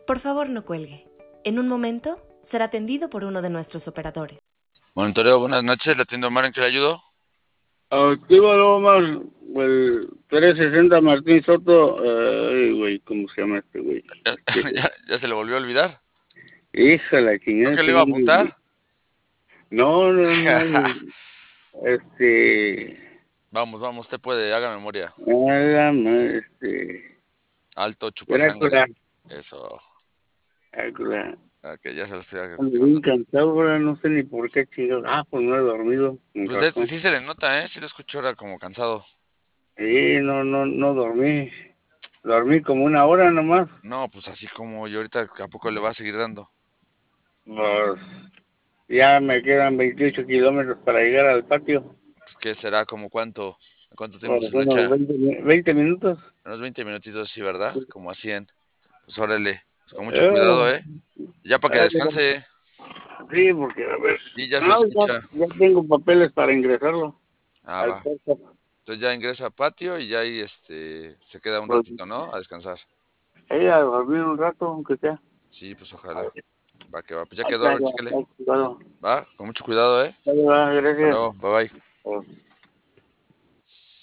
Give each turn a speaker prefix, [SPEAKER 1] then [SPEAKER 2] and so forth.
[SPEAKER 1] Por favor, no cuelgue. En un momento será atendido por uno de nuestros operadores.
[SPEAKER 2] Monitoreo, buenas noches, le atiendo Omar, ¿en qué le ayudo?
[SPEAKER 3] Actívalo, Omar, el 360 Martín Soto, güey, ¿cómo se llama este güey?
[SPEAKER 2] ¿Ya se le volvió a olvidar?
[SPEAKER 3] Hija la
[SPEAKER 2] ¿No
[SPEAKER 3] chingada,
[SPEAKER 2] que le iba a apuntar?
[SPEAKER 3] No,
[SPEAKER 2] Vamos, usted puede, haga memoria.
[SPEAKER 3] nada,
[SPEAKER 2] Alto, chupa sangre.
[SPEAKER 3] Drácula,
[SPEAKER 2] Eso.
[SPEAKER 3] Drácula.
[SPEAKER 2] Ok, ya se lo estoy
[SPEAKER 3] Ando bien
[SPEAKER 2] activando.
[SPEAKER 3] cansado ahora, no sé ni por qué chingados. Pues no he dormido un
[SPEAKER 2] Pues
[SPEAKER 3] rato.
[SPEAKER 2] sí se le nota, ¿eh? Sí lo escucho ahora como cansado.
[SPEAKER 3] Sí, no dormí. Dormí como una hora nomás.
[SPEAKER 2] No, pues así como yo ahorita, ¿a poco le va a seguir dando?
[SPEAKER 3] Pues ya me quedan 28 kilómetros para llegar al patio.
[SPEAKER 2] Pues ¿qué será? ¿Como cuánto? ¿Cuánto tiempo
[SPEAKER 3] Pues
[SPEAKER 2] se le
[SPEAKER 3] unos
[SPEAKER 2] echa?
[SPEAKER 3] 20 minutos.
[SPEAKER 2] Unos 20 minutitos, sí, ¿verdad? Como a 100. Pues órale, pues con mucho
[SPEAKER 3] Eh,
[SPEAKER 2] cuidado, ¿eh? Ya para que descanse.
[SPEAKER 3] Sí, porque a ver.
[SPEAKER 2] Sí, ya se lo
[SPEAKER 3] No,
[SPEAKER 2] escucha.
[SPEAKER 3] ya tengo papeles para ingresarlo
[SPEAKER 2] Ah,
[SPEAKER 3] al
[SPEAKER 2] va.
[SPEAKER 3] puerto.
[SPEAKER 2] Entonces ya ingresa a patio y ya ahí se queda un
[SPEAKER 3] Pues
[SPEAKER 2] ratito, ¿no? A descansar.
[SPEAKER 3] a dormir un rato, aunque sea.
[SPEAKER 2] Sí, pues ojalá. Va que va. Pues ya quedó, a
[SPEAKER 3] Acá,
[SPEAKER 2] ver, chíquele.
[SPEAKER 3] cuidado.
[SPEAKER 2] Va, con mucho cuidado, ¿eh?
[SPEAKER 3] Ahí va,
[SPEAKER 2] Hasta
[SPEAKER 3] gracias.
[SPEAKER 2] luego, bye bye.
[SPEAKER 3] Pues,